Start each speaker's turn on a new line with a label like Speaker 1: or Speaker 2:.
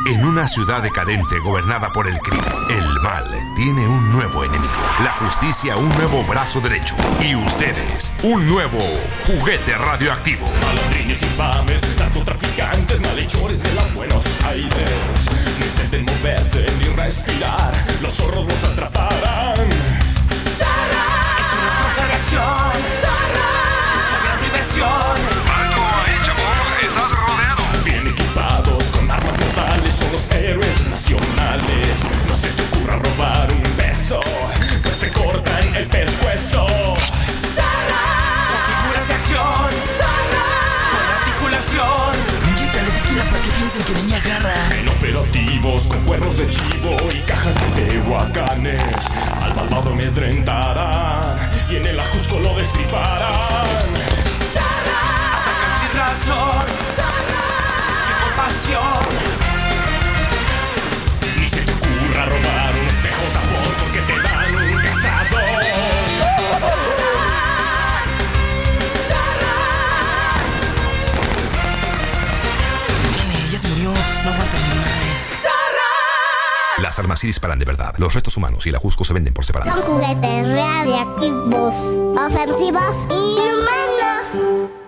Speaker 1: En una ciudad decadente gobernada por el crimen, el mal tiene un nuevo enemigo, la justicia un nuevo brazo derecho y ustedes un nuevo juguete radioactivo.
Speaker 2: Malandrines infames, narcotraficantes, malhechores de la Buenos Aires. No intenten moverse ni respirar, los zorros los atraparán.
Speaker 3: ¡Zorra! Es una fuerza de acción. ¡Zorra! Es una diversión.
Speaker 4: ¡Alto ahí, chabón! ¡Estás rodeado!
Speaker 2: Bien equipados con armas mortales, son los héroes nacionales. No se te ocurra robar un beso, pues te cortan el pescuezo.
Speaker 3: ¡Zorra! Son figuras de acción. ¡Zorra! Con articulación.
Speaker 5: Inyéctale tequila para que piensen que venía garra.
Speaker 2: En operativos con cuernos de chivo y cajas de tehuacanes, al malvado amedrentarán y en el ajusco lo destriparán.
Speaker 3: ¡Zorra! Atacan sin razón. ¡Zorra! Sin compasión.
Speaker 2: Ni se te ocurra robar un espejo tapón porque te dan un cazador.
Speaker 5: Ya se murió, no aguanta ni más.
Speaker 1: Las armas sí disparan de verdad. Los restos humanos y el ajusco se venden por separado.
Speaker 6: Son juguetes radiactivos, ofensivos, inhumanos.